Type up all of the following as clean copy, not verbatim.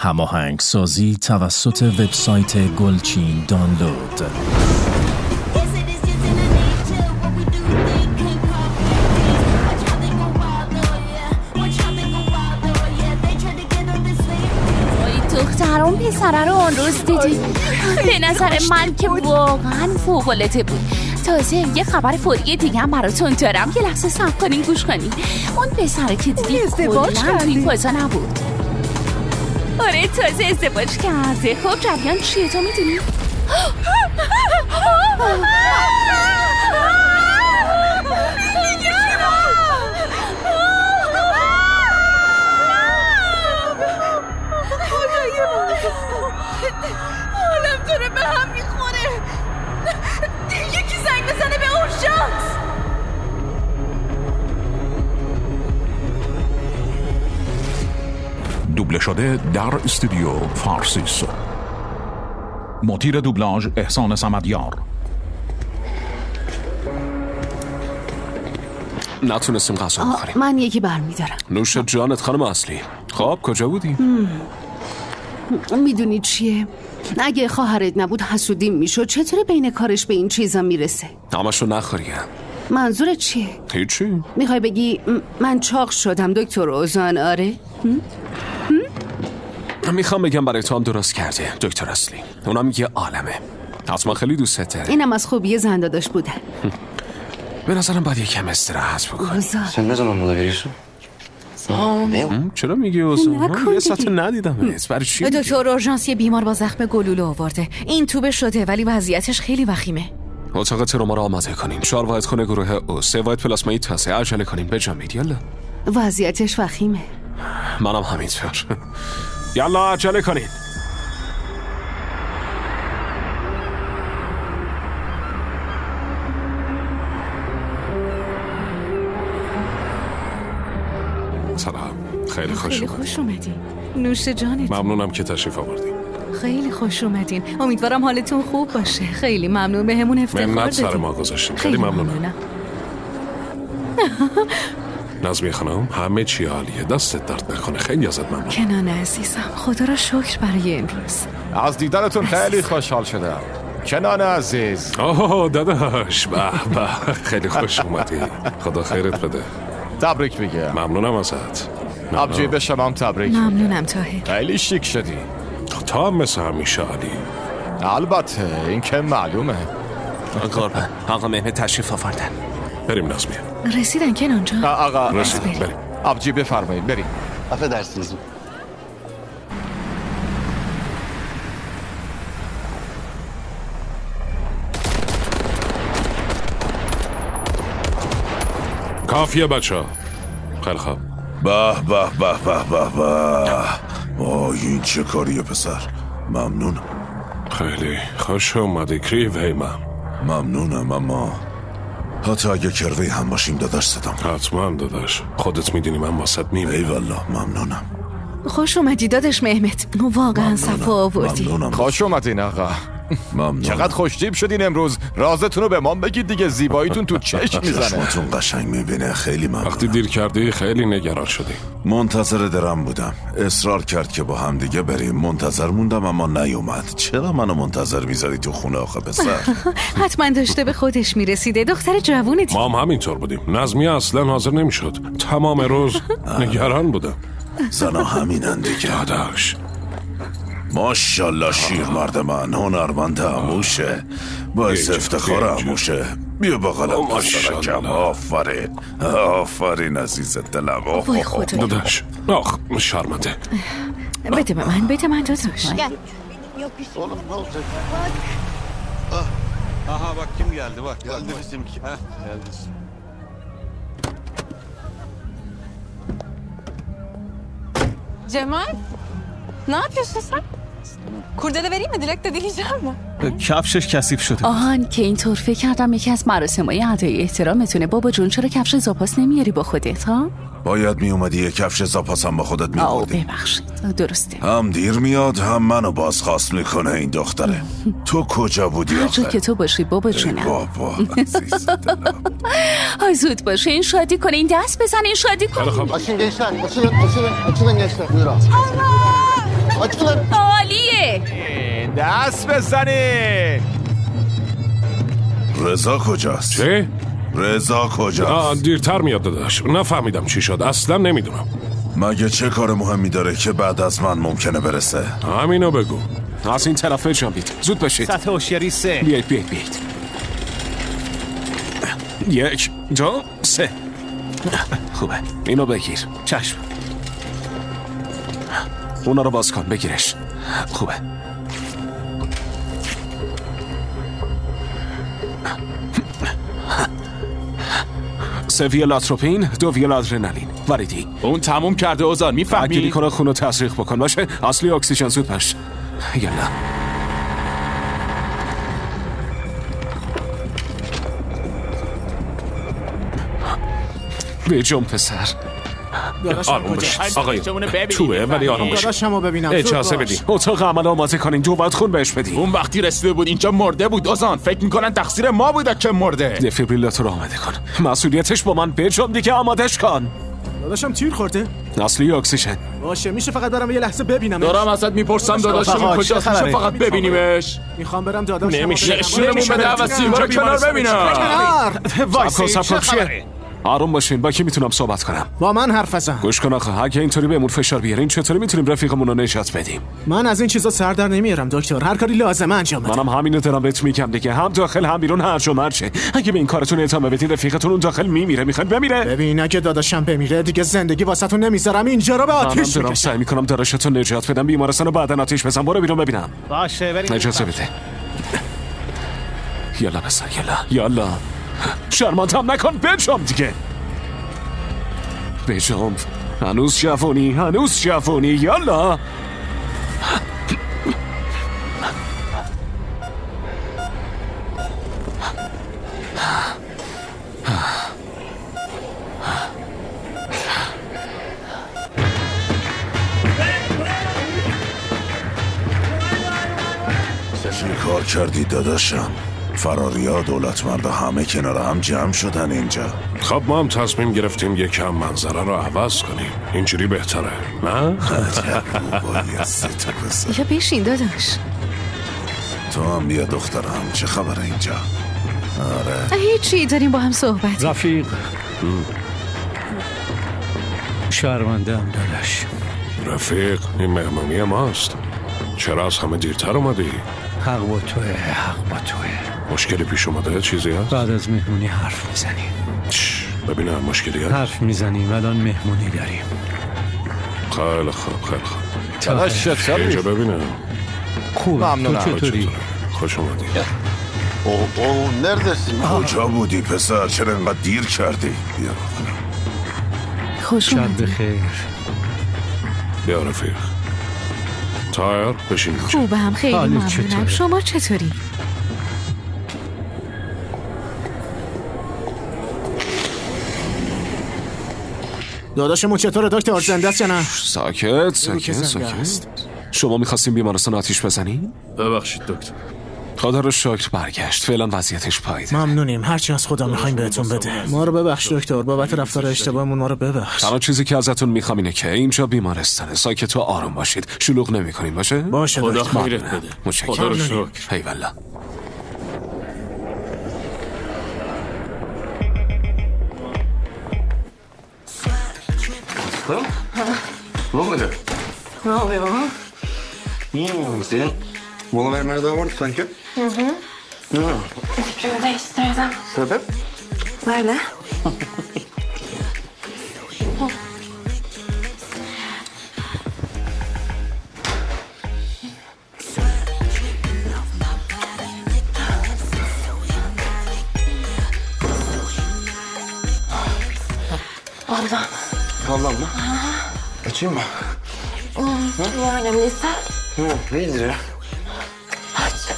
هماهنگ سازی توسط وبسایت گلچین دانلود. دختران پسره رو اون روز دیدی؟ به نظر من که واقعا فوق‌العاده بود. تازه یه خبر فوری دیگه هم براتون دارم. یه لحظه صبر کنین گوش کنین. اون پسره که دیدی کلاً تو این فضا نبود. آره تازه ازدواج کرده. خب جریان چیه تو میدونی؟ حالم داره به هم میخوره. یکی زنگ بزنه به اورژانس. دوبله شده در استودیو فارسیس. مدیر دوبلاژ احسان صمدیار. نتونستیم غذا بخوریم. من یکی برمیدارم. نوش جانت خانم اصلی. خب کجا بودی؟ میدونی چیه؟ اگه خواهرت نبود حسودیم میشد. چطوره بین کارش به این چیزا میرسه؟ همشو نخوریم. منظورت چیه؟ هیچی. میخوای بگی من چاق شدم دکتر اوزان؟ آره؟ میخوام بگم برای تو هم درست کرده دکتر اصلی. اونم یه عالمه. حتما خیلی دوست داره. اینم از خوبی زنداداش بودن. به نظرم باید یکم استراحت بکنی. Sen ne zaman mola veriyorsun? چرا میگی اوزان؟ یه ساعت ندیدم. برای چی؟ دکتر اورژانس یه بیمار با زخم گلوله آورده. این توبه شده ولی وضعیتش خیلی وخیمه. اتاق تروما رو آماده کنین. 4 واحد خونه گروه او، 3 واحد پلاسمایی تاسه. عجله کنین بجنبید. یالا. وضعیتش وخیمه. منم همینطور. یالا عجله کنین. سلام. خیلی خوش اومدین. نوش جانتون. ممنونم که تشریف آوردین. خیلی خوش اومدین. امیدوارم حالتون خوب باشه. خیلی ممنون بهمون افتخار دادین. منت سر ما گذاشتیم. خیلی ممنونم. نظمی خانم همه چی عالیه. دستت درد نکنه. خیلی ازت ممنونم. کنان عزیزم خدا را شکر برای امروز. از دیدنتون خیلی خوشحال شدم. کنان عزیز. آه داداش. به به خیلی خوش اومدی. خدا خیرت بده. تبریک میگم. ممنونم ازت. ابجی به شما هم تبریک. ممنونم طاهر. خیلی شیک شدی. تا هم مثل همیشه عالی. البته این که معلومه. قربان آقا مهمه تشریف آوردن. بریم نظمی. رسیدن کنان جان؟ آقا رسیدن. بریم. ابجی بفرمایید بریم. Affedersiniz. کافیه بچه ها. خیلی خوب. به به به به به به. این چه کاریه پسر. ممنونم. خیلی خوش اومدی کریو هیمم. ممنونم اما حتی اگه کروی هم باشیم داداش صدام. حتما داداش. خودت میدونی من واسط میمیرم. ای والله ممنونم. خوش اومدی داداش مهمت. واقعا صفا آوردی. خوش اومدین آقا. ممنونم. چقدر خوشتیپ شدین امروز. رازتون رو به ما بگید دیگه. زیباییتون تو چشم میزنه. چشماتون قشنگ میبینه. خیلی ممنونم. وقتی دیر کردی خیلی نگران شدی. منتظر درم بودم. اصرار کرد که با هم دیگه بریم. منتظر موندم اما نیومد. چرا منو منتظر میذاری تو خونه آخه پسر؟ حتما داشته به خودش میرسیده. دختر جوونی. ما هم همینطور بودیم. نظمی اصلا حاضر نمیشد. تمام روز نگران بودم. زنا همینن دیگه. داداش ماشالله شیر مرد من. هنرمند عموشه. باعث افتخار عموشه. بیا بغلم پسرکم. آفرین آفرین عزیز دلم. وای خدا داداش آخ شرمنده. بده به من بده من داداش. Aha bak kim geldi bak. Geldi bizimki. Geldi. Cemal, ne yapıyorsun sen? Kurdele vereyim mi? Dilek de dileyeceğim mi? کفشش کثیف شده. آهان که اینطور فکر کردم یکی از مراسم‌های ادای احترامتونه. بابا جون چرا کفش زاپاس نمیاری با خودت ها؟ باید میومدی یه کفش زاپاس هم با خودت میبردی. ببخشید درسته. هم دیر میاد هم منو بازخواست میکنه این دختره. تو کجا بودی آخه؟ هر جا که تو باشی بابا جونم. بابا عزیز دلم. های زود باشه این شادی کنه. این دست بزن این شادی کنه. Açın gençler. Açılın gençler. Buyurun. عالیه. دست بزنین. رضا کجاست؟ چه؟ رضا کجاست؟ دیرتر میاد داداش. نفهمیدم چی شد، اصلا نمیدونم. مگه چه کار مهمی داره که بعد از من ممکنه برسه؟ همینو بگو. از این طرف جنبید، زود باشید. سطح هوشیاری 3. بیایید 1 2 3. خوبه، اینو بگیر. چشم. اونا رو باز کن، بگیرش. خوبه. سه ویال آتروپین، 2 ویال آدرنالین. واریدی. اون تموم کرده اوزار، میفهمی؟ اگه کنه خونو تسریق بکن باشه. اصلی اکسیژن، زود باش. یلا. به جنب پسر. آروم باش آقای. توه ولی آروم باش. داداشمو ببینم. اجازه بدین. اتاق عمل آماده کنین. 2 باید خون بهش بدین. اون وقتی رسیده بود اینجا مرده بود اوزان. فکر میکنن تقصیر ما بوده که مرده. دفیبریلاتور آماده کن. مسئولیتش با من بجنب دیگه. آمادش کن. داداشم تیر خورده؟ اصلی اکسیژن. باشه میشه فقط برام یه لحظه ببینم. دارم ازت میپرسم داداشم کجاست، میشه فقط ببینیمش. میخوام برم داداشم. نمیشه بده عوضی برو کنار ببینم. وایسی. آروم باشین. با کی میتونم صحبت کنم؟ با من حرف بزن. گوش کن آخه اگه اینطوری بهمون فشار بیارین چطوری میتونیم رفیقمون رو نجات بدیم؟ من از این چیزا سر در نمیارم دکتر. هر کاری لازمه انجام بدم. منم همینو دارم بهت میگم دیگه. هم داخل هم بیرون هرج و مرجه. اگه به این کارتون ادامه بدین رفیقتون اون داخل میمیره. میخواین بمیره؟ ببین اگه داداشم بمیره دیگه زندگی واسهتون نمیذارم. اینجا رو به آتیش میکشم. سعی میکنم داداشتون نجات بدم. بیمارستان رو بعدن آتیش بزن. برو بیرون ببینم. باشه بریم. اجازه بده. یالا پسر یالا. شرمندم نکن. بجام دیگه. بجام. هنوز جوونی. یالا. چی کار کردی داداشم؟ فراریا دولتمرد همه کنار هم جمع شدن اینجا. خب ما هم تصمیم گرفتیم یکم منظره رو عوض کنیم. اینجوری بهتره نه؟ یا بشین داداش. تو هم بیا دخترم. چه خبره اینجا؟ آره هیچی، داریم با هم صحبت. رفیق شرمنده‌ام داداش. رفیق این مهمونی ماست. چرا از همه دیرتر اومدی؟ حق با توه. مشکلی پیش اومده؟ چیزی هست؟ بعد از مهمونی حرف میزنیم. ببینم مشکلی هست؟ حرف میزنیم. الان مهمونی داریم. خیلی خوب. داداش چطوری؟ اینجا ببینم. خوبه. تو چطوری؟ خوش اومدی. اوه نردسیم. کجا بودی پسر؟ چرا اینقدر دیر کردی؟ بیا خوش اومدی. شب بخیر. بیا رفیق. تایر بشین. خوبه هم خیلی ممنونم. شما چطوری؟ داداشمون چطوره دکتر؟ زنده است یا نه؟ ساکت. شما میخواستیم بیمارستان آتیش بزنی؟ ببخشید دکتر. خدا رو شکر برگشت. فعلا وضعیتش پایده. ممنونیم. هرچی از خدا میخوایم بهتون بده. ما رو ببخش دکتر. بابت رفتار اشتباهمون ما رو ببخش. تنها چیزی که ازتون میخوام اینه که اینجا بیمارستانه. ساکت و آروم باشید. شلوغ نمی‌کنین باشه؟ باشه. خدا خیرت بده. خدا رو شکر. ای والله. Ne oluyor? Ne oluyor? Senin mola vermene daha vardı sanki. Fikrimi değiştirdim. Sebep? Böyle. Ondan. Vallahi mı? Açayım mı? Ya önemliyse. Neydir ya? Aç.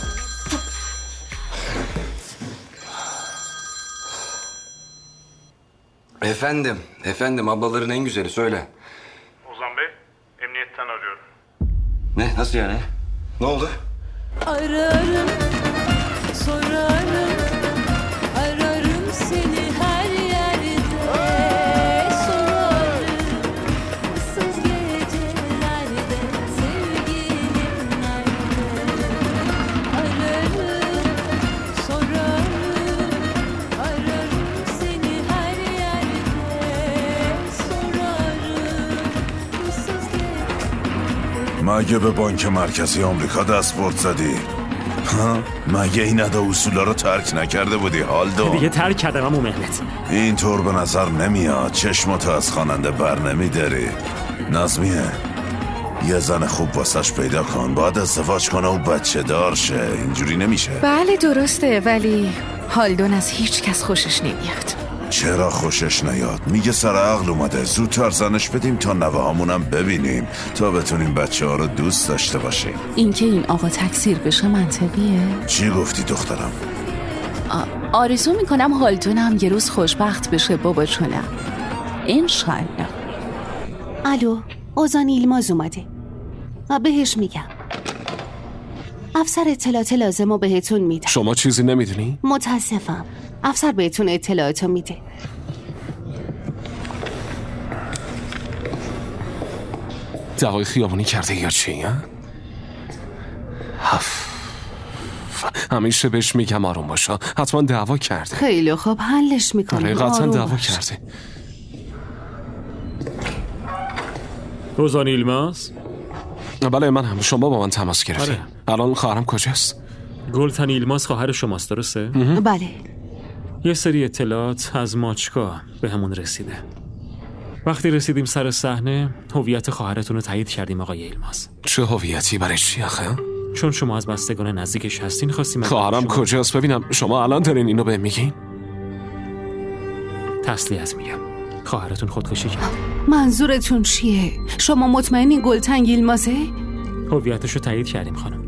Efendim ablaların en güzeli söyle. Ozan Bey, emniyetten arıyorum. Ne? Nasıl yani? Ne oldu? Ararım, sorarım, ararım seni her yerde, sorarım, ıssız gecelerde sevgilim. مگه به بانک مرکزی آمریکا دست برد زدی؟ ها؟ مگه این ادا اصولا رو ترک نکرده بودی هالدون؟ دیگه ترک کردم امو مهنت. اینطور به نظر نمیاد. چشماتو از خواننده بر نمیداری. نظمیه یه زن خوب واسش پیدا کن، باید ازدواج کنه و بچه دار شه. اینجوری نمیشه. بله درسته، ولی هالدون از هیچ کس خوشش نمیاد. چرا خوشش نیاد؟ میگه سر عقل اومده. زودتر زنش بدیم تا نوه هامونم ببینیم، تا بتونیم بچه ها رو دوست داشته باشیم. اینکه این آقا تکثیر بشه منطقیه؟ چی گفتی دخترم؟ آرزو میکنم هالدونم یه روز خوشبخت بشه بابا جونم. انشالله. الو، اوزان ایلماز اومده و بهش میگم افسر اطلاعات لازمو بهتون میده. شما چیزی نمیدونی؟ متاسفم، افسر بهتون اطلاعاتو میده. دعوای خیابونی کرده یا چی؟ همیشه بهش میگم آروم باشا، حتما دعوا کرده. خیلی خوب، حلش میکنیم. قطعا دعوا کرده. روزان ایلماز؟ بله من هم. شما با من تماس گرفتید. الان خواهرم کجاست؟ گلتن ایلماز خواهر شماست درسته؟ بله. یه سری اطلاعات از ماچکا به همون رسیده. وقتی رسیدیم سر صحنه هویت خواهرتون رو تایید کردیم آقای ایلماز. چه هویتی؟ برای چی آخه؟ چون شما از بستگان نزدیکش هستین خواستیم. خواهرم کجاست؟ ببینم شما الان دارین اینو بهم میگین؟ تسلیت میگم، خواهرتون خودکشی کرد. منظورتون چیه؟ شما مطمئنین گلتن ایلمازه؟ هویتشو تایید کردیم خانم.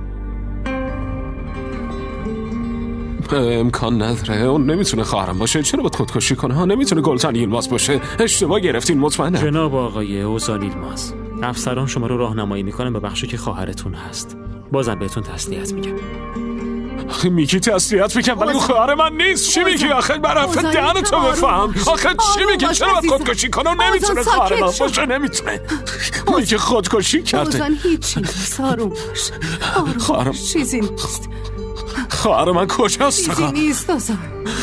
امکان نداره، اون نمیتونه خواهرم باشه. چرا باید خودکشی کنه؟ ها نمیتونه گلتن ایلماز باشه. اشتباه گرفتین مطمئنم. جناب آقای اوزان ایلماز، افسران شما رو راهنمایی میکنن به بخشی که خواهرتون هست. بازم بهتون تسلیت میگم. آخه میگی تسلیت میگم ولی اون خواهر من نیست. چی میگی آخه؟ برافت دهنتو بفهم. آخه چی میگی؟ چرا باید خودکشی کنه؟ نمیتونه خواهر من باشه. نمیتونه. میگه خودکشی کرده. اوزان هیچی نیست، آروم باش. خواهرم چیزی نیست. خواهر من کجاست؟ چیزی نیست اوزان.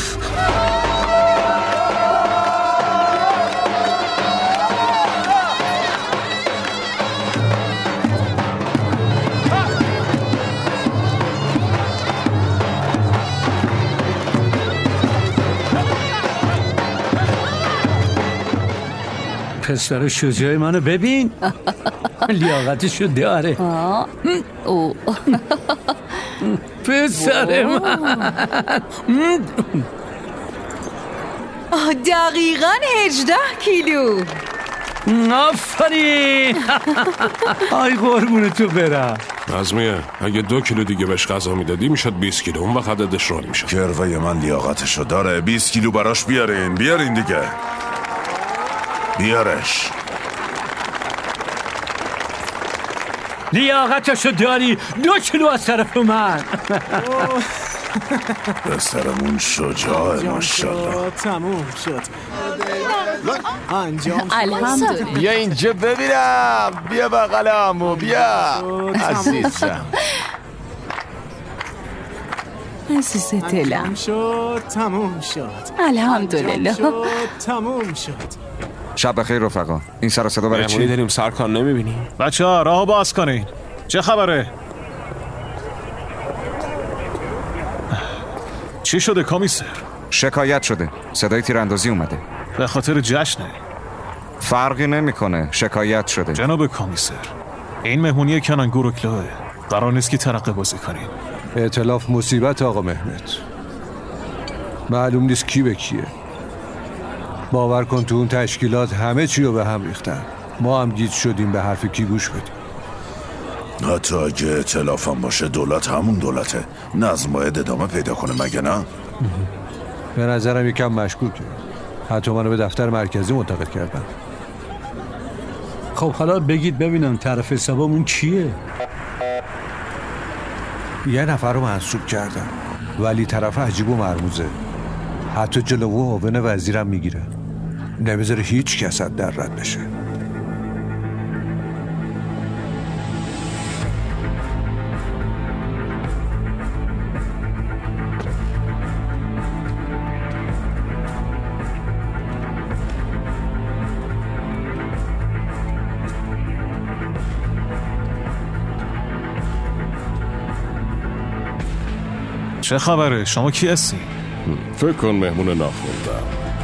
پسر شجاع منو ببین. لیاقتشو داره. پسر من دقیقاً 18 کیلو. آفرین. آی قربون تو برم. نظمیه اگه 2 کیلو دیگه بهش غذا میدادی میشد 20 کیلو. اون وقت عددش رول میشد. کروه من لیاقتشو داره. 20 کیلو براش بیارین دیگه. بیارش. لیاقتشو داری. 2 کیلو از طرف من. پسرمون شجاعه ماشاءالله. تموم شد. الحمدلله. بیا اینجا ببینم. بیا بغل عمو بیا عزیزم. عزیز دلم. تموم شد. الحمدلله. تموم شد. شب بخیر رفقا. این سر صدا برای چی داریم؟ سرکار نمیبینی؟ بچه‌ها راهو باز کنین. چه خبره؟ چی شده کمیسر؟ شکایت شده. صدای تیراندازی اومده. به خاطر جشنه. فرقی نمیکنه. شکایت شده. جناب کمیسر، این مهمونی کنن گوروکلوه. قرار نیست که ترقه بازی کنین. ائتلاف مصیبت آقا مهمت. معلوم نیست کی به کیه. باور کن تو اون تشکیلات همه چی رو به هم ریختن. ما هم گیج شدیم به حرف کی گوش بدیم. حتی اگه ائتلاف هم باشه دولت همون دولته. نظم باید ادامه پیدا کنه مگه نه؟ به نظرم یکم مشکوکه. حتی منو به دفتر مرکزی منتقل کردن. خب حالا بگید ببینم طرف حسابمون کیه؟ یه نفر رو منصوب کردن ولی طرف عجیب و مرموزه. حتی جلو معاون وزیرم میگیره. نمیذاره هیچ کس در رد بشه. چه خبره؟ شما کی هستی؟ فکر کن مهمون ناخوندم.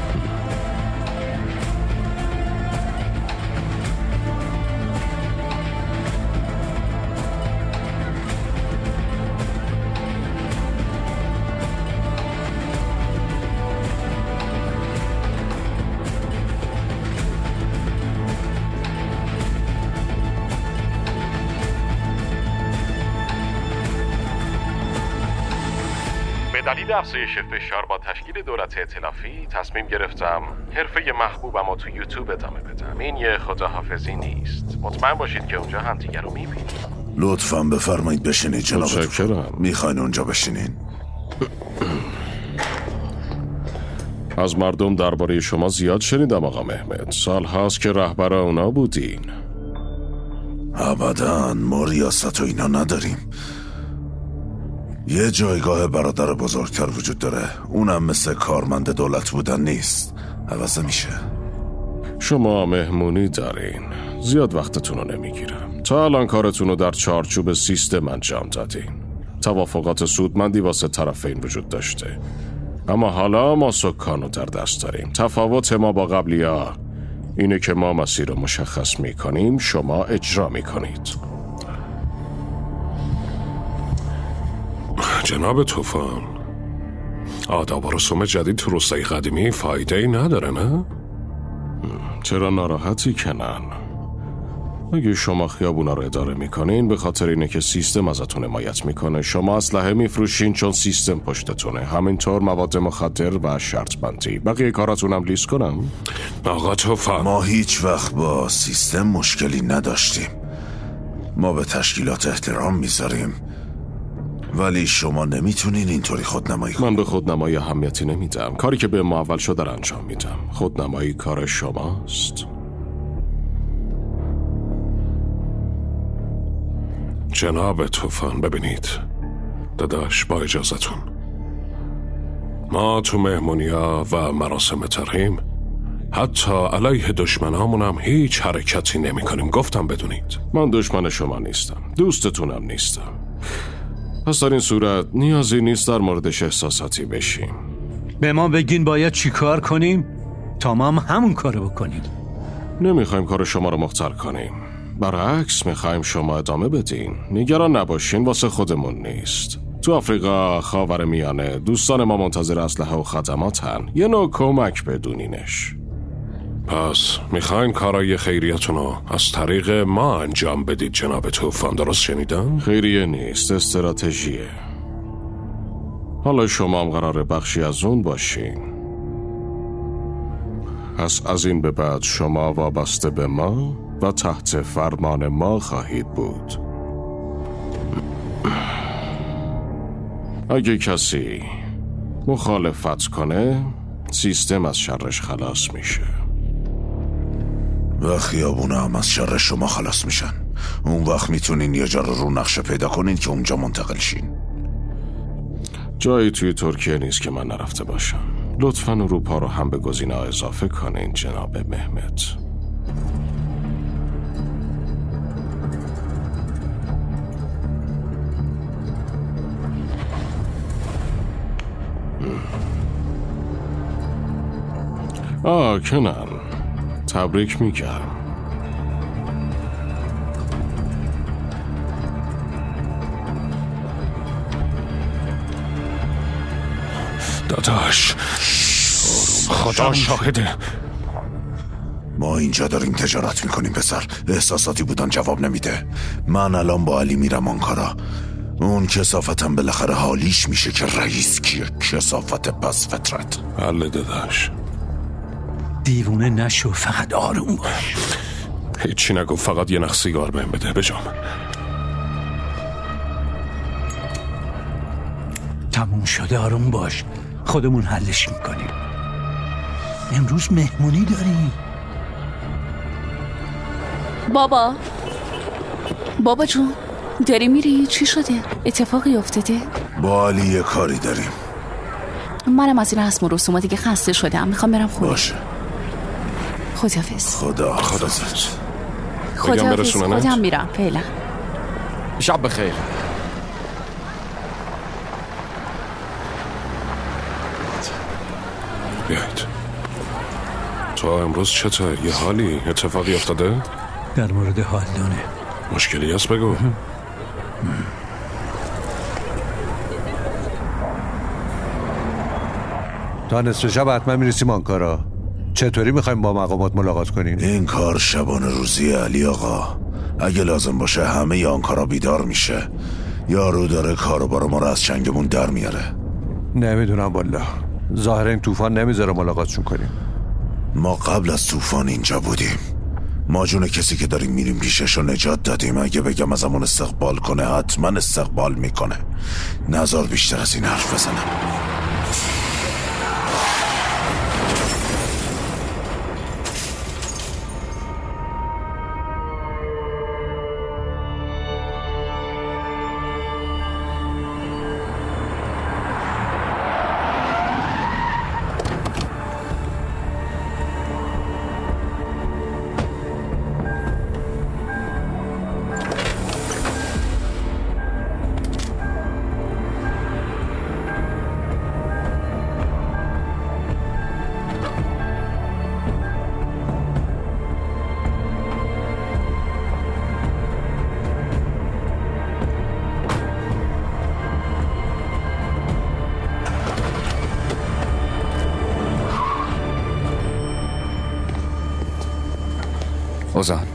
دلیل افزایش فشار با تشکیل دولت ائتلافی تصمیم گرفتم حرفه محبوبمو تو یوتیوب ادامه بدم. این یه خداحافظی نیست. مطمئن باشید که اونجا همدیگه رو میبینید. لطفاً بفرمایید بشینید جناب. میخواین اونجا بشینین؟ از مردم درباره شما زیاد شنیدم آقا مهمت. سال هاست که رهبر اونا بودین. ابداً ما ریاست و اینا نداریم. یه جایگاه برادر بزرگتر وجود داره، اونم مثل کارمند دولت بودن نیست، عوض میشه. شما مهمونی دارین، زیاد وقتتون رو نمیگیرم. تا الان کارتون رو در چارچوب سیستم انجام دادین. توافقات سودمندی واسه طرفین وجود داشته، اما حالا ما سکان رو در دست داریم. تفاوت ما با قبلی‌ها اینه که ما مسیر رو مشخص میکنیم، شما اجرا میکنید. جناب طوفان، آداب و رسوم جدید تو روستای قدیمی فایده ای نداره نه؟ چرا ناراحتی کنن؟ اگه شما خیابونا رو اداره میکنین به خاطر اینه که سیستم ازتون حمایت میکنه. شما اسلحه میفروشین چون سیستم پشتتونه. همینطور مواد مخدر و شرط بندی. بقیه کاراتونم لیست کنم؟ آقا طوفان، ما هیچ وقت با سیستم مشکلی نداشتیم. ما به تشکیلات احترام میذاریم، ولی شما نمیتونین اینطوری خودنمایی کنید. من به خودنمایی اهمیتی نمیدم. کاری که به ما اول شده انجام میدم. خودنمایی کار شماست. جناب طوفان، ببینید داداش، با اجازتون، ما تو مهمونیا و مراسم ترحیم حتی علیه دشمنامون هم هیچ حرکتی نمی کنیم. گفتم بدونید من دشمن شما نیستم، دوستتونم نیستم. پس در این صورت نیازی نیست در موردش احساساتی بشیم. به ما بگین باید چی کار کنیم تا ما هم همون کارو بکنیم. نمیخوایم کار شما رو مختل کنیم، برعکس میخوایم شما ادامه بدین. نگران نباشین، واسه خودمون نیست. تو آفریقا، خاورمیانه، دوستان ما منتظر اسلحه و خدماتن. یه نوع کمک بدونینش. پس میخواین کارای خیریتونو از طریق ما انجام بدید جناب طوفان، درست شنیدم؟ خیریه نیست، استراتژیه. حالا شما هم قراره بخشی از اون باشین. پس از این به بعد شما وابسته به ما و تحت فرمان ما خواهید بود. اگه کسی مخالفت کنه سیستم از شرش خلاص میشه و خیابونه هم از شر شما خلاص میشن. اون وقت میتونین یه جا رو نقشه پیدا کنین که اونجا منتقل شین. جایی توی ترکیه نیست که من نرفته باشم. لطفاً اروپا رو هم به گزینه اضافه کنین جناب مهمت. کنن تبریک میگم. داداش، خدا شاهده ما اینجا داریم تجارت میکنیم پسر. احساساتی بودن جواب نمیده. من الان با علی میرم آنکارا. اون کثافتم بالاخره حالیش میشه که رئیس کیه. کثافت پس فطرت. بله داداش. دیوونه نشو، فقط آروم باش. هیچی نگو، فقط یه نخ سیگار بهم بده بجام. تموم شده، آروم باش، خودمون حلش میکنیم. امروز مهمونی داریم. بابا جون، داری میری؟ چی شده؟ اتفاقی افتاده؟ با علی یه کاری داریم. منم از این رسم و رسومات دیگه خسته شدم، میخوام برم خونه. باشه. خداحافظ. خداحافظ. خودم میرم فعلا. شب بخیر. بیایید. تو امروز چطور؟ یه حالی؟ اتفاقی افتاده؟ در مورد هالدونه. مشکلی هست بگو. تا نصف شب حتما میرسیم آنکارا. چطوری میخوایم با مقامات ملاقات کنیم؟ این کار شبانه روزی علی آقا. اگه لازم باشه همه آنکارا بیدار میشه. یارو داره کاروبار ما رو از چنگمون در میاره. نمیدونم والله. ظاهر این طوفان نمیذاره ملاقاتشون کنیم. ما قبل از طوفان اینجا بودیم. ما جون کسی که داریم میریم پیشش رو نجات دادیم. اگه بگم از همون استقبال کنه حتما استقبال میکنه. نذار بیشتر از این حرف بزنم. اوزان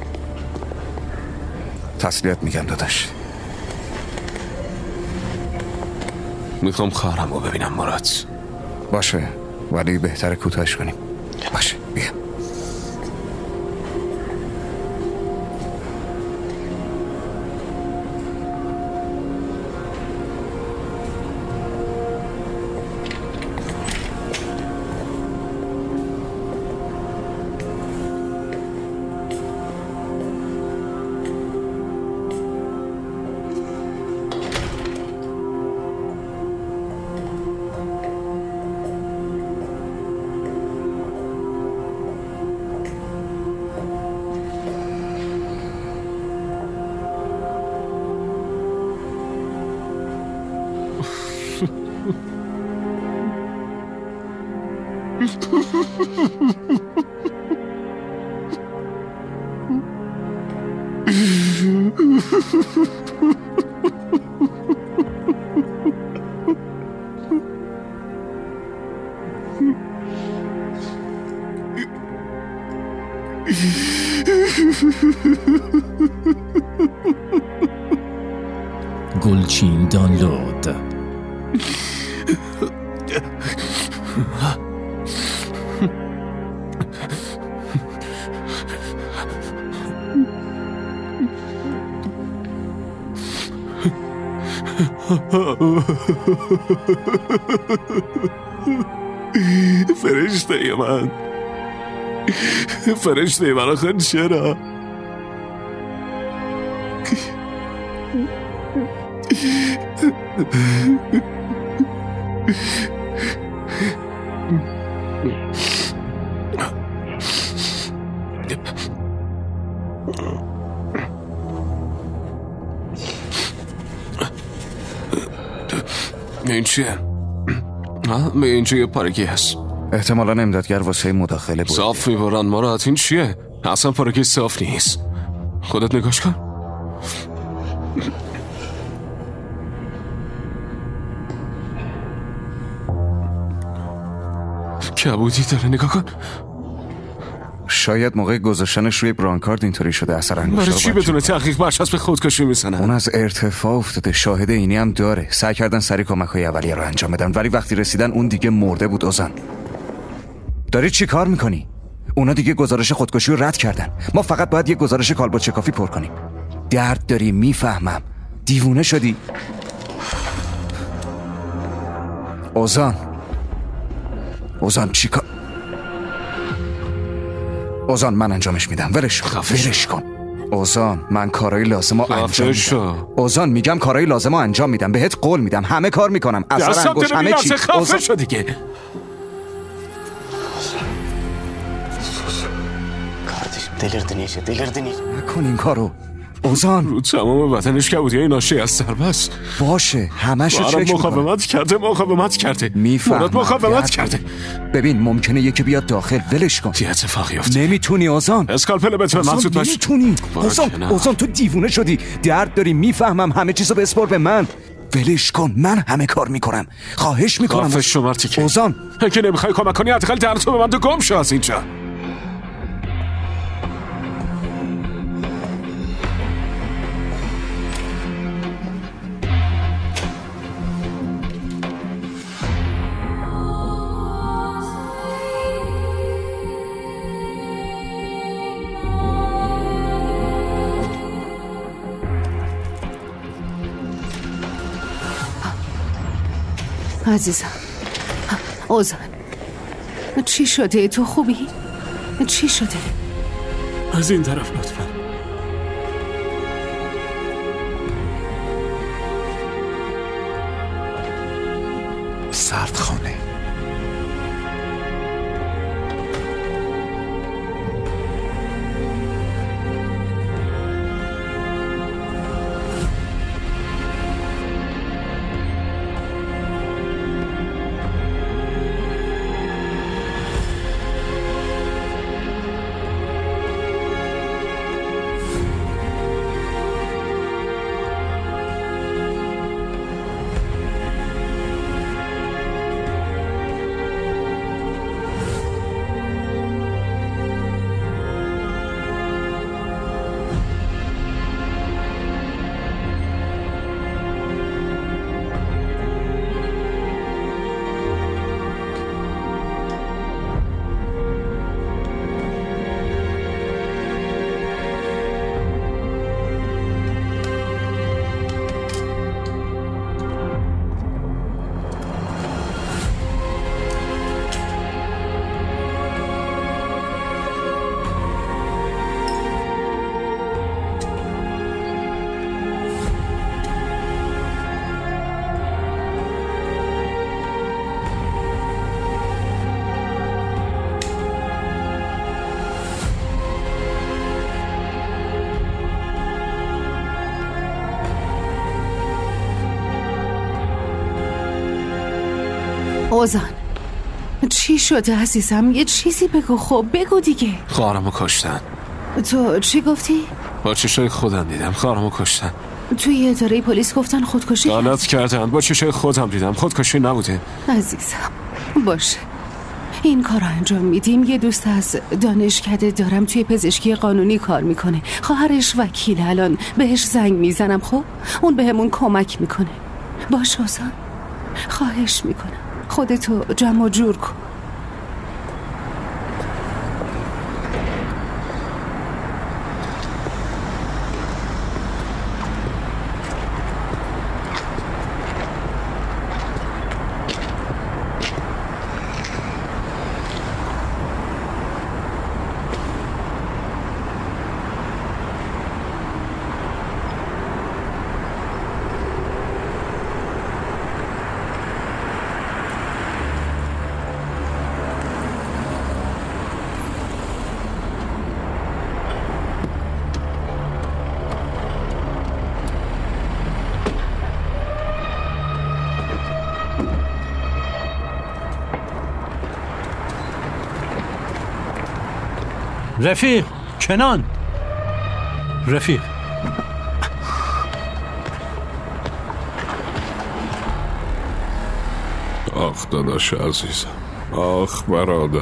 تسلیت میگم داداش. میخوام خواهرم رو ببینم مراد. باشه ولی بهتره کوتاهش کنیم. باشه بیا. گلچین دانلود. فرشته من، فرشته من، آخه چرا؟ این چیه؟ اینجا یه پارکی هست. احتمالا امدادگر واسه مداخله بود. صاف میبرن مراد. این چیه؟ اصلا پارکی صاف نیست. خودت نگاش کن. کبودی داره، نگاه کن. شاید موقع گذاشتنش روی برانکارد اینطوری شده. اثر انگشتر برای چی بدون تحقیق برچسب خودکشی میزنن؟ اون از ارتفاع افتاده، شاهد اینی هم داره. سعی کردن سریع کمک‌های اولیه رو انجام بدن ولی وقتی رسیدن اون دیگه مرده بود. اوزان داری چی کار میکنی؟ اونا دیگه گزارش خودکشی رو رد کردن. ما فقط باید یه گزارش کالبد کافی پر کنیم. درد داری، میفهمم. دیوونه شدی؟ اوزان چی کار؟ اوزان من انجامش میدم. ولش کن. اوزان من کارهای لازم رو انجام میدم. اوزان میگم کارهای لازم رو انجام میدم. بهت قول میدم همه کار میکنم. اثر انگشت همه چی. خفه شو دیگه. دلیردنی نکن این کارو. اوزان رو تمام بدنش کبودیای ناشی از ضربه باشه همشو چک مقاومت کرده میفهمم مقاومت کرده. ببین ممکنه یکی بیاد داخل ولش کن. چه اتفاقی افتاد؟ نمیتونی اوزان. اسکالپل بتون مسعود باش. نمیتونی اوزان تو دیوونه شدی. درد داری میفهمم همه چیزو بسپار به من. ولش کن من همه کار میکنم. خواهش میکنم. خفش شو مرتی که اوزان اگه نمیخوای کمک کنی حداقل درتو به من تو گم شو از اینجا. عزیزم اوزان چی شده؟ تو خوبی؟ چی شده؟ از این طرف لطفا. سردخانه. اوزان چی شده عزیزم؟ یه چیزی بگو. خب بگو دیگه. خواهرمو کشتن. تو چی گفتی؟ با چشای خودم دیدم خواهرمو کشتن. توی اداره پلیس گفتن خودکشی غلط کردن. با چشای خودم دیدم خودکشی نبوده. عزیزم باشه این کار رو انجام میدیم. یه دوست از دانشکده دارم توی پزشکی قانونی کار میکنه. خواهرش وکیل. الان بهش زنگ میزنم. خب اون بهمون کمک میکنه. باشه اوزان خواهش میکنم خودتو جمع جور کن. رفیق کنان رفیق آخ داداش عزیزم آخ برادر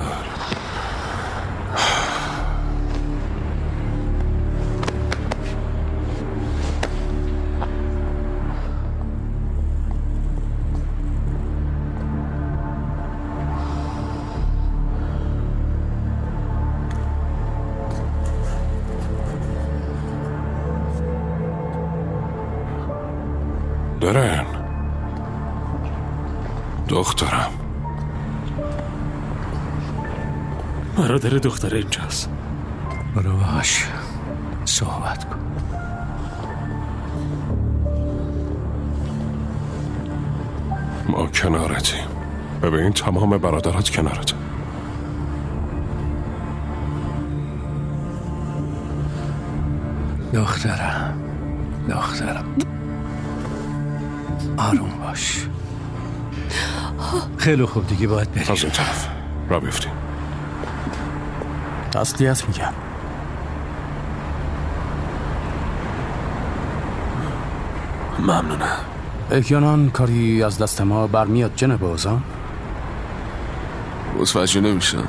درن دخترم برادر دختر اینجاست. برو باش صحبت کن. ما کنارتیم. ببین تمام برادرات کنارت. دخترم آروم باش. خیلی خوب دیگه باید بریم. از اون طرف را بیفتیم. تسلیت میگم. ممنونم. احیانا کاری از دست ما برمیاد جناب اوزان. متوجه نمیشم.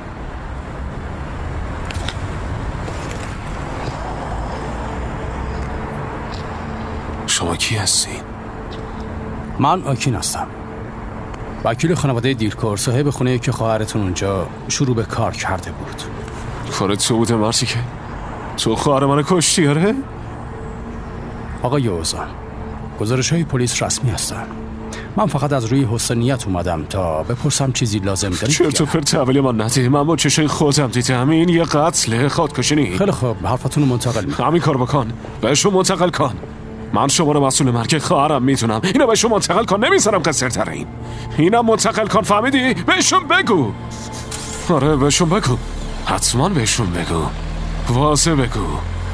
شما کی هستین؟ من آکین هستم، وکیل خانواده دیرکور، صاحب خونه که خواهرتون اونجا شروع به کار کرده بود. کارت تو بوده مرسی که تو خواهر من کشتی؟ آره؟ آقای اوزان، گزارش‌های پلیس رسمی هستن. من فقط از روی حسن نیت اومدم تا بپرسم چیزی لازم دارید؟ چرت و پرت تحویل من نده. من با چشای خودم دیدم این یه قتل، خودکشی نیست. خیلی خوب، حرفتون رو منتقل می‌کنم. همین کار بکن، بهشون منتقل کن. من شما رو مسئول مرگ خواهرم میتونم. اینو بهشون منتقل کن، نمیذارم قصرتر این. اینم منتقل کن، فهمیدی؟ بهشون بگو. آره بهشون بگو، حتما بهشون بگو، واضح بگو.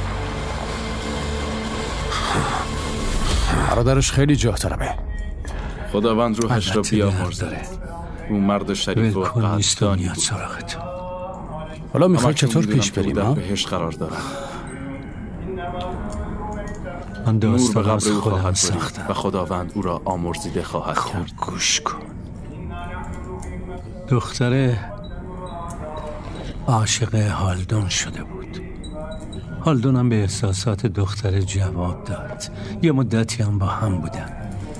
برادرش خیلی جاه طلبه. خداوند روحش را بیامرزه. اون مرد شریف و قدردانی بود. حالا میخوای چطور پیش بریم؟ بهش قرار دارم. من نور به قبر او خواهد ساختم و خداوند او را آمرزیده خواهد کرد. گوش کن. دختر عاشق هالدون شده بود. هالدون هم به احساسات دختر جواب داد. یه مدتی هم با هم بودن.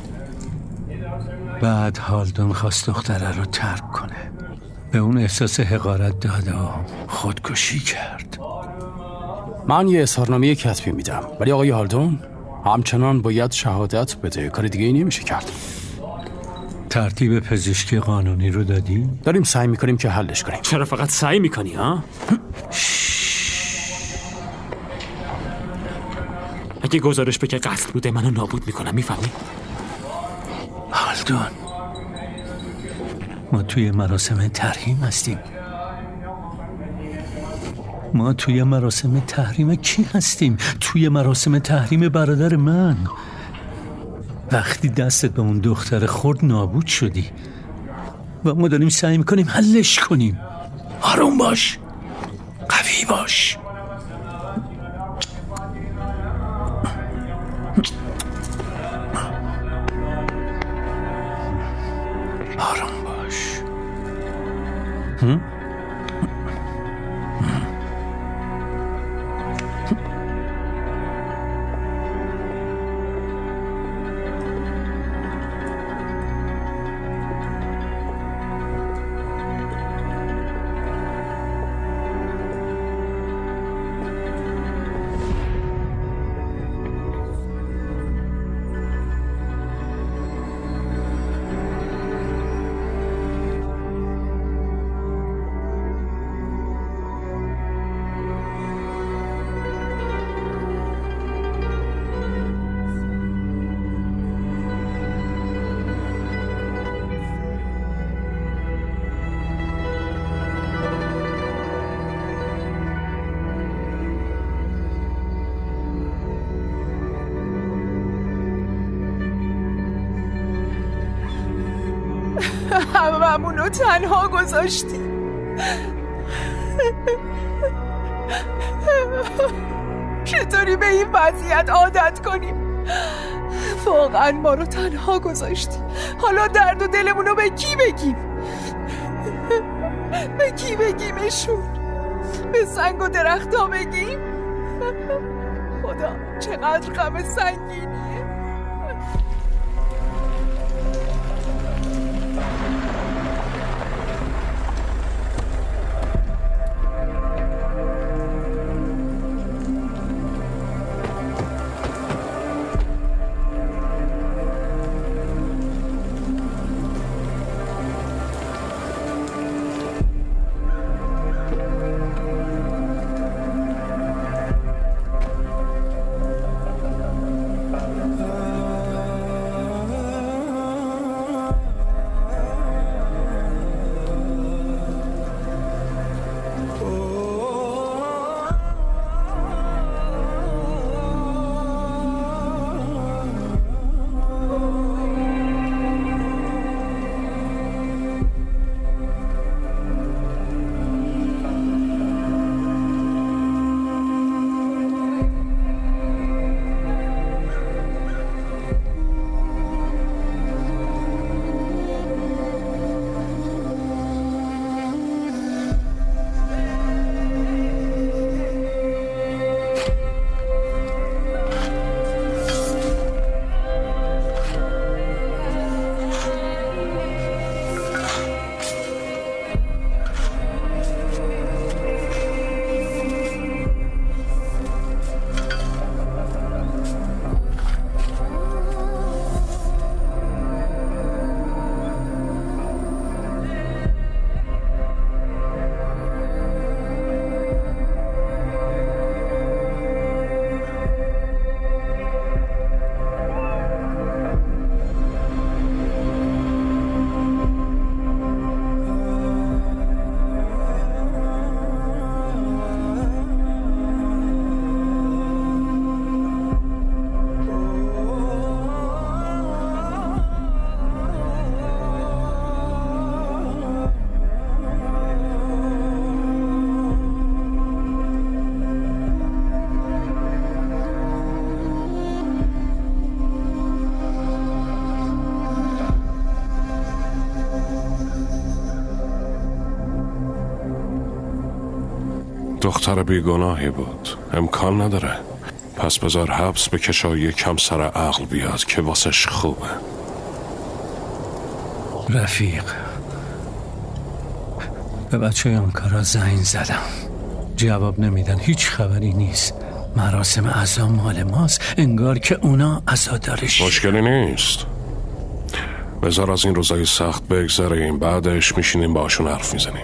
بعد هالدون خواست دختره رو ترک کنه. به اون احساس حقارت داد و خودکشی کرد. من یه اظهارنامه کتبی میدم، ولی آقای هالدون همچنان باید شهادت بده. کار دیگه ای نمیشه کرد. ترتیب پزشکی قانونی رو دادی؟ داریم سعی میکنیم که حلش کنیم. چرا فقط سعی میکنی ها؟ اگه گزارش بگه قتل بوده منو نابود میکنم، میفهمی؟ هالدون، ما توی مراسم تحریم هستیم. ما توی مراسم تحریم کی هستیم؟ توی مراسم تحریم برادر من. وقتی دستت به اون دختر خورد نابود شدی و ما داریم سعی میکنیم حلش کنیم. آروم باش، قوی باش. آروم باش. هممونو تنها گذاشتی. چطوری به این وضعیت عادت کنیم؟ واقعا ما رو تنها گذاشتی. حالا درد و دلمونو به کی بگیم؟ به کی بگیمشون؟ به سنگ و درخت‌ها بگیم؟ خدا چقدر غم سنگینیه. دختر بیگناهی بود، امکان نداره. پس بذار حبس بکشه و یکم سر عقل بیاد که واسش خوبه. رفیق، به بچه آنکارا زنگ زدم، جواب نمیدن، هیچ خبری نیست. مراسم عزا مال ماست، انگار که اونا عزادارش. مشکلی نیست، بذار از این روزای سخت بگذاریم، بعدش میشینیم باشون حرف میزنیم.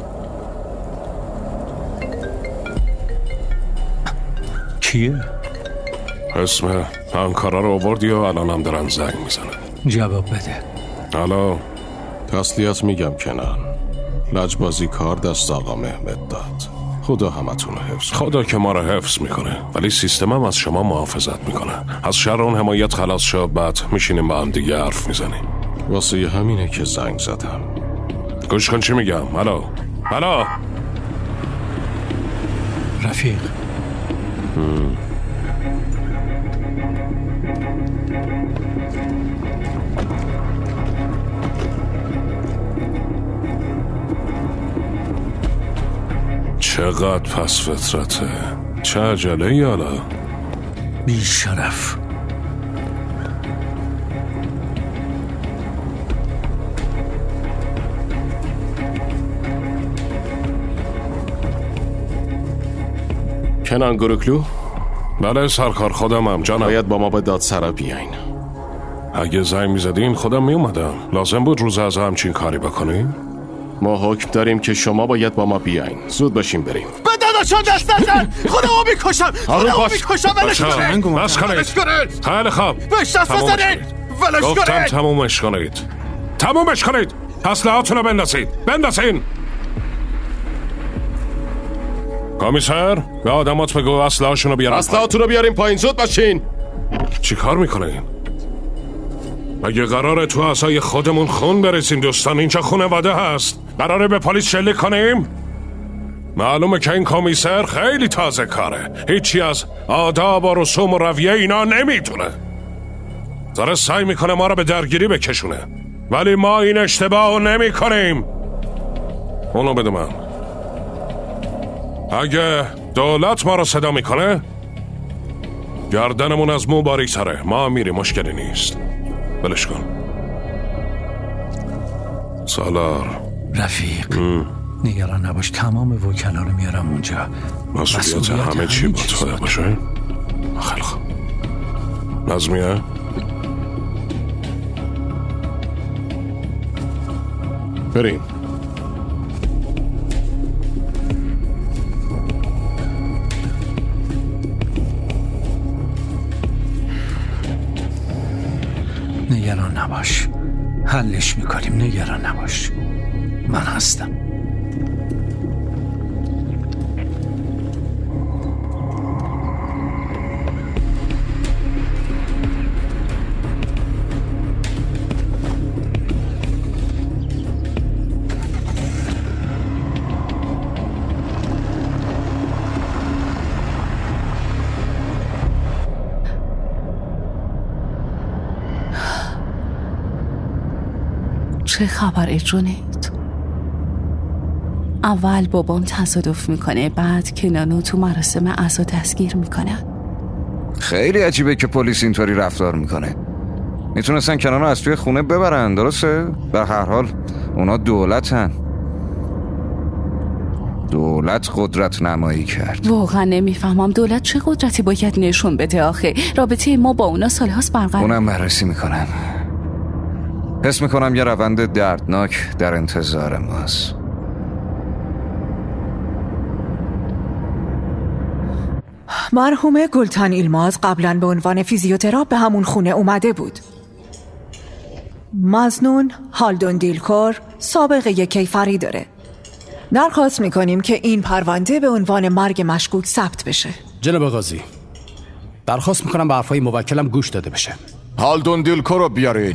کیه؟ اسم آنکارا رو آوردی و الان هم دارن زنگ میزنن. جواب بده. الو. تسلیت میگم کنن، لجبازی کار دست آقا مهمت داد. خدا همتون رو حفظ. خدا که ما رو حفظ میکنه، ولی سیستمم از شما محافظت میکنه. از شر اون حمایت خلاص شو، بعد میشینیم با هم دیگه حرف میزنیم. واسه همینه که زنگ زدم. گوش کن چی میگم. الو. رفیق، چقدر پس فطرته، چه عجله یالا. بی شرف. کنان گروکلو؟ بله سرکار، خودمم جانم. باید با ما به دادسرا بیاین. اگه زنگ میزدین خودم میومدم. لازم بود روز از همچین کاری بکنیم؟ ما حکم داریم که شما باید با ما بیاین. زود باشیم بریم. به داداشان دست نزن، خودمو میکشم. ولش کنید. بس کنید. خیلی خوب، بهش دست نزنید. ولش کنید. گفتم تمومش کنید. اسلحه‌هاتون رو بندازین. کامیسر، به آدمات بگو اسلحه‌هاشون رو بیارن. اسلحه‌هاتون رو بیارین پایین، زود باشین. چی کار میکنین؟ اگه قراره تو عصای خودمون خون بریزیم دوستان، اینجا خانواده هست. قراره به پلیس شلیک کنیم؟ معلومه که این کامیسر خیلی تازه کاره، هیچی از آداب و رسوم و رویه اینا نمیتونه. داره سعی میکنه ما رو به درگیری بکشونه، ولی ما این اشتباهو نمی کنیم. اونو بده من. اگه دولت ما رو صدا میکنه، گردنمون از مو باریک‌تره. ما میریم، مشکلی نیست. بلش کن. سالار. رفیق، نگران نباش، تمام وکلا رو میارم اونجا. مسئولیت همه چی با توه باشه؟ خیلی خوب. نظمیه؟ بریم. نگران نباش، حلش میکنیم. نگران نباش، من هستم. چه خبره جونید؟ اول بابام تصادف میکنه، بعد کنانو تو مراسم عزا دستگیر میکنن. خیلی عجیبه که پلیس اینطوری رفتار میکنه. میتونستن کنانو از توی خونه ببرن، درسته؟ به هر حال اونا دولتن. دولت قدرت نمایی کرد. واقعا نمیفهمم دولت چه قدرتی باید نشون بده آخه. رابطه ما با اونا سالهاست برقرار. اونم بررسی میکنم. حس میکنم یه روند دردناک در انتظار ماست. مرحوم گلتان ایلماز قبلا به عنوان فیزیوتراپ به همون خونه اومده بود. مظنون هالدون دیلکور سابقه کیفری داره. درخواست میکنیم که این پرونده به عنوان مرگ مشکوک ثبت بشه. جناب قاضی، درخواست میکنم به حرفای موکلم گوش داده بشه. هالدون دیلکور رو بیارین.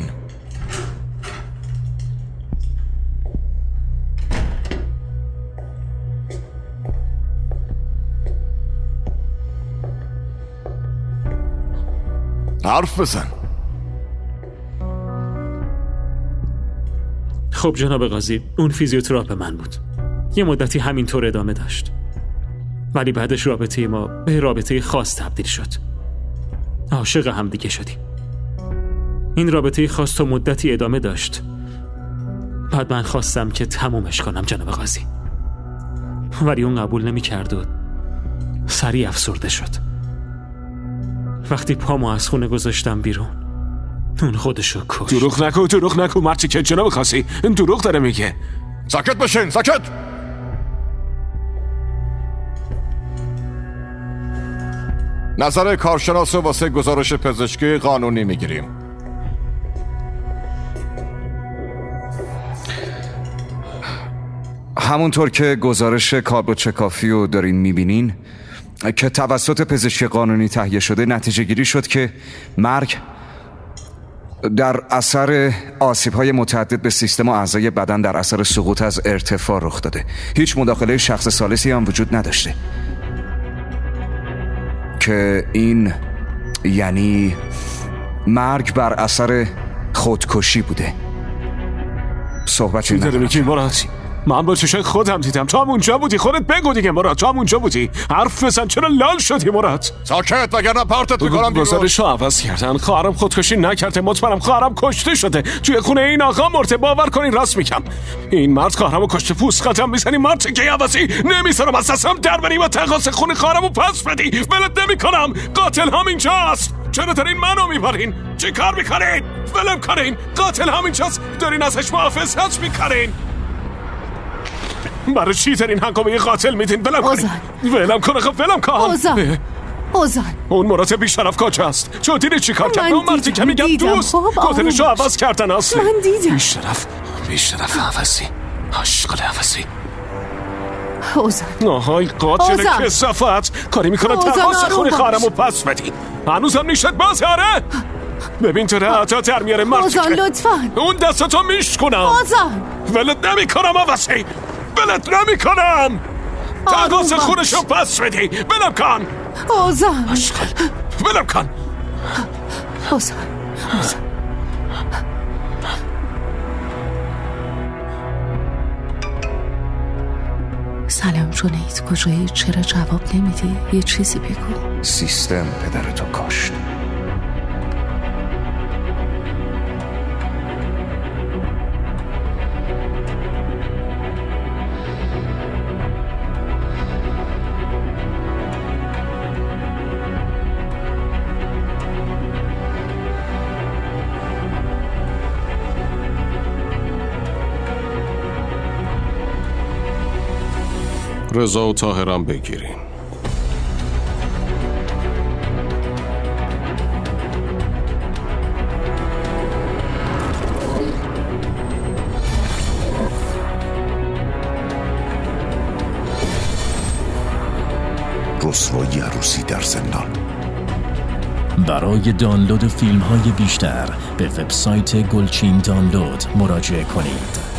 حرف بزن. خب جناب قاضی، اون فیزیوتراپ من بود. یه مدتی همینطور ادامه داشت. ولی بعدش رابطه ما به رابطه خاص تبدیل شد. عاشق هم دیگه شدیم. این رابطه خاص تا مدتی ادامه داشت. بعد من خواستم که تمومش کنم جناب قاضی، ولی اون قبول نمی کرد و سریع افسرده شد. وقتی پامو از خونه گذاشتم بیرون اون خودشو کشت. دروغ نکو مرتی که جناب قاضی، این دروغ داره میگه. ساکت باشین، ساکت. نظر کارشناس واسه گزارش پزشکی قانونی میگیریم. همونطور که گزارش کاربوچکافی رو دارین میبینین که توسط پزشکی قانونی تهیه شده، نتیجه گیری شد که مرگ در اثر آسیب‌های متعدد به سیستم و اعضای بدن در اثر سقوط از ارتفاع رخ داده. هیچ مداخله شخص ثالثی هم وجود نداشته، که این یعنی مرگ بر اثر خودکشی بوده. صحبت چی داره میگی مراد؟ من با چشای خودم دیدم. تو هم اونجا بودی، خودت بگو دیگه مراد. تو هم اونجا بودی، حرف بزن. چرا لال شدی مراد؟ ساکت وگرنه پارتت میکنم بیرون. گزارشو عوض کردن. خواهرم خودکشی نکرده، مطمئنم خواهرم کشته شده، توی خونه این آقا مرده. باور کنین راست میگم. این مرد خواهرمو کشته. پوست قدم میزنی مرد که عوضی. نمیذارم از دستم در بری و تقاضا خونه خواهرمو پس بدی. ولت نمیکنم. قاتل همینجاست. چرا دارین منو میبرین؟ چه کار میکنین؟ ولم کنین. قاتل همینجاست. دارین ازش محافظت میکنین. برای چی دارین حقا به یه قاتل میدین؟ ولم کن. ولم کن. ولم کن. اوزان اون مراد بیشرف کجاست؟ چون دیدی چی کار کرد؟ اون مردی که میگم دوست قاتلشو عوض کردن اصلا. من دیدم. بیشرف عوضی، عاشق عوضی. اوزان آهای قاتل کثافت کاری میکنه تقاضا خونه خواهرمو پس بدی. هنوزم نیشت باز. آره ببین تو رهتا در میاره مرد. اوزان لطفاً اون دستاتو میشکنم. اوزان ولت نمیکنم عوضی. ولت نمیکنم. تقاضا خونشو پس بدی. ولم کن. اوزان عشقل ولم کن. اوزان سلام جونید، کجایی؟ چرا جواب نمیدی؟ یه چیزی بگو. سیستم پدرتو کاشت. رضا و طاهرم بگیرین. رسوایی عروسی در زندان. برای دانلود فیلم‌های بیشتر به وبسایت گلچین دانلود مراجعه کنید.